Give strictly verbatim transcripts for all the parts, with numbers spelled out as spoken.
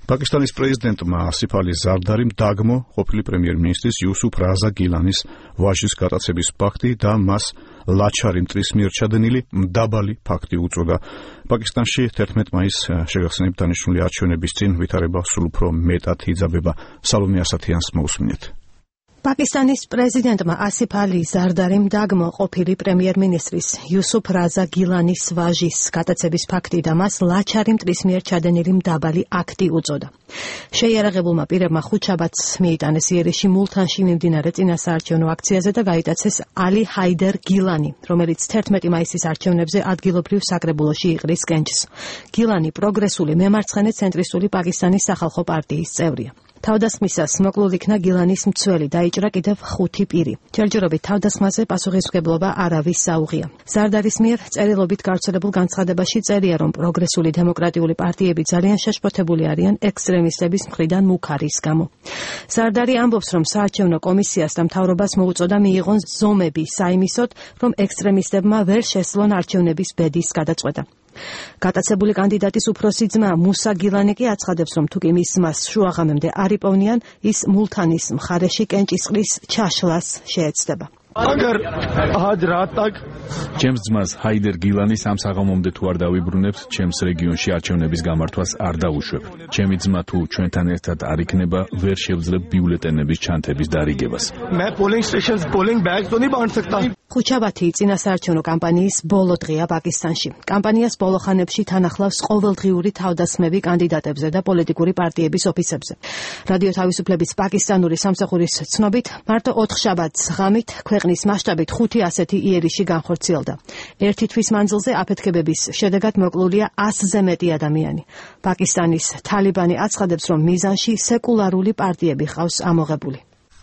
პაკისტანის პრეზიდენტმა ასიფ ალი ზარდარიმ დაგმო ყოფილი პრემიერ-მინისტრის იუსუფ რაზა გილანის ვაჟის გატაცების ფაქტი და მას ლაჩარი მტრის მიერ ჩადენილი მდაბალი ფაქტი უწოდა. პაკისტანში თერთმეტ მაისს შეგახსენებთ დანიშნული არჩევნების წინ ვითარება სულ უფრო მეტად იძაბება. სალომე ასათიანს მოусმინეთ. პაკისტანის პრეზიდენტმა ასიფ ალი ზარდარიმ დაგმო ყოფილი პრემიერ-მინისტრის იუსუფ რაზა გილანის ვაჟის გატაცების ფაქტი და მას ლაჩარი მტრის მიერ ჩადენილი მდაბალი აქტი უწოდა. შეიარაღებულმა პირებმა ხუთშაბათს მიიტანეს იერიში მულთანში მიმდინარე წინასაარჩევნო აქციაზე და გაიტაცეს ალი ჰაიდერ გილანი, რომელიც თერთმეტი მაისის არჩევნებზე ადგილობრივ საკრებულოში იყრის კენჭს. გილანი პროგრესული მემარცხენე ცენტრისტული პაკისტანის სახალხო პარტიის წევრია. თავდასხმისას მოკლულ იქნა გილანის მცველი, დაიჭრა კიდევ ხუთი პირი. ჯერჯერობით თავდასხმაზე პასუხისმგებლობა არავის საუღია. ზარდარის მიერ წერილობით გავრცელებულ განცხადებაში წერია, რომ პროგრესული დემოკრატიული პარტიები ძალიან შეშფოთებული არიან ექსტრემისტების მხრიდან მუქარის გამო. ზარდარი ამბობს, რომ საარჩევნო კომისიას და მთავრობას მოუწოდა მიიღონ ზომები საიმისოდ, რომ ექსტრემისტებმა ვერ შესძლონ არჩევნების ბედის გადაწყვეტა. გატაცებული კანდიდატის უფროსი ძმა მუსა გილანი კი აცხადებს, რომ თუკი მის ძმას შუაღამემდე არ იპოვნიან, ის მულთანის მხარეში კენჭისყრის ჩაშლას შეეცდება. Agar aaj raat tak ჩემს ძმას ჰაიდერ გილანის ამ საღამომდე თუ არ დავიბრუნებთ, ჩემს რეგიონში არჩევნების გამართვას არ დავუშვებ. ჩემი ძმა თუ ჩვენთან ერთად არ იქნება, ვერ შევძლებ ბიულეტენების ჩანთების დარიგებას. मैं polling stations polling bags तो नहीं बांट सकता. ხუთშაბათი წინასაარჩევნო კამპანიის ბოლო დღეა პაკისტანში. კამპანიას ბოლო ხანებში თან ახლავს ყოველდღიური თავდასხმები კანდიდატებზე და პოლიტიკური პარტიების ოფისებზე. რადიო თავისუფლების პაკისტანური სამსახურის ცნობით, მარტო ოთხშაბათს ღამით ქვეყნის მასშტაბით ხუთი ასეთი იერიში განხორციელდა. ერთი თვის მანძილზე აფეთქებების შედეგად მოკლულია ასზე მეტი ადამიანი. პაკისტანის თალიბანი აცხადებს, რომ მიზანში სეკულარული პარტიები ყავს ამოღებული.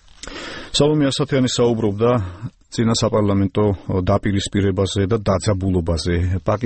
სალომე ასათიანი საუბრობდა წინა საპარლამენტო დაპირისპირებაზე და დაძაბულობაზე.